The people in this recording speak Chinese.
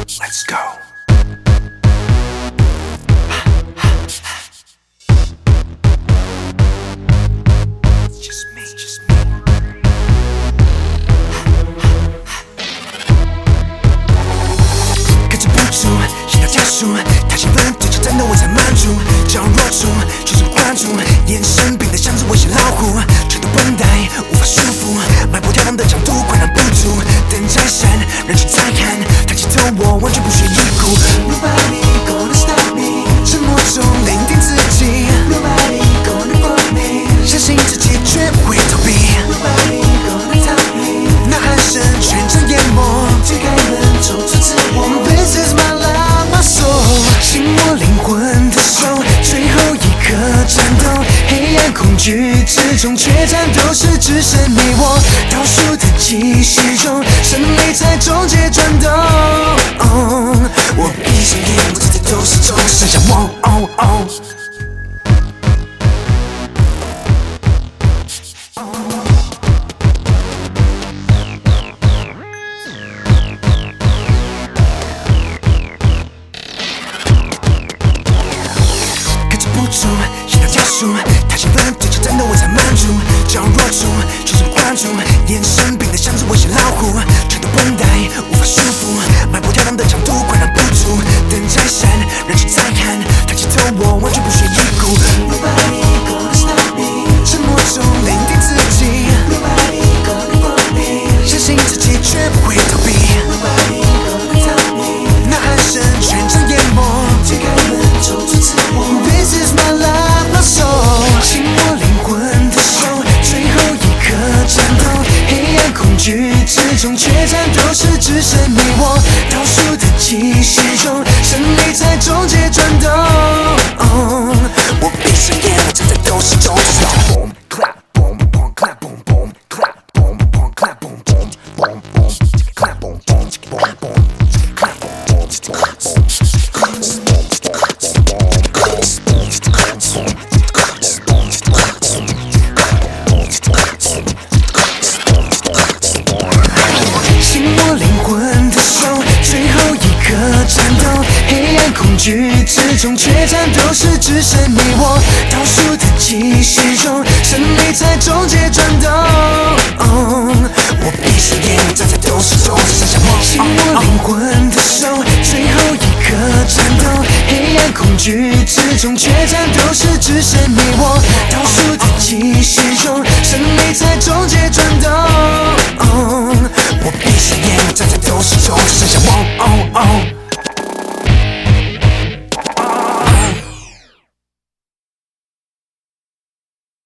Let's go. It's just me, just me. 克制不住，心跳加速，太兴奋，对着战斗我才满足。矫揉弱处，全神贯注，眼神冰得像只危险老虎，扯动绷带无法束缚，脉搏跳动的强度快拦不住。灯在闪，人群在看，抬起头我完全不屑一顾。Nobody gonna stop me， 沉默中聆听自己。Nobody gonna fuck me， 相信自己绝不会逃避。Nobody gonna top me， 呐喊声全场淹没，解开门走出自我。This is my life, my soul， 紧握灵魂的手，最后一刻战斗，黑暗恐惧之中，决战都是只剩你我。倒数的继续中，胜利在终结转动。我闭上眼，我在斗士中，剩下我。克制不住，心跳加速，太兴奋，对着战斗我才满足。矫揉弱处，全神贯注，眼神冰得像只危险老虎，扯动绷带无法束缚，脉搏跳动的强度快拦不住。灯在闪，人群在看，抬起头我完全不屑一顾。Nobody gonna stop me， 沉默中聆听自己。Nobody gonna fuck me， 相信自己绝不会逃避。Nobody gonna top me， 呐喊声全场淹没，解开门走出自我。This is my life, my soul， 紧握灵魂的手，最后一刻战斗，黑暗恐惧之中，决战都是只剩你我。倒数的继续中，胜利在终结转动。我闭上眼，我站在斗士中。Boom clap boom boom clap boom boom clap boom boom clap boom boom boom boom clap boom boom boom boom clap boom boom紧握灵魂的手，最后一刻战斗，黑暗恐惧之中，决战都是只剩你我。倒数的继续中，胜利在终结转动。我闭上眼，站在斗士中，只剩下我。紧握灵魂的手，最后一刻战斗，黑暗恐惧之中，决战都是只剩你我。倒数的继续中，胜利在终结转动。我闭上眼，站在斗士中，只剩下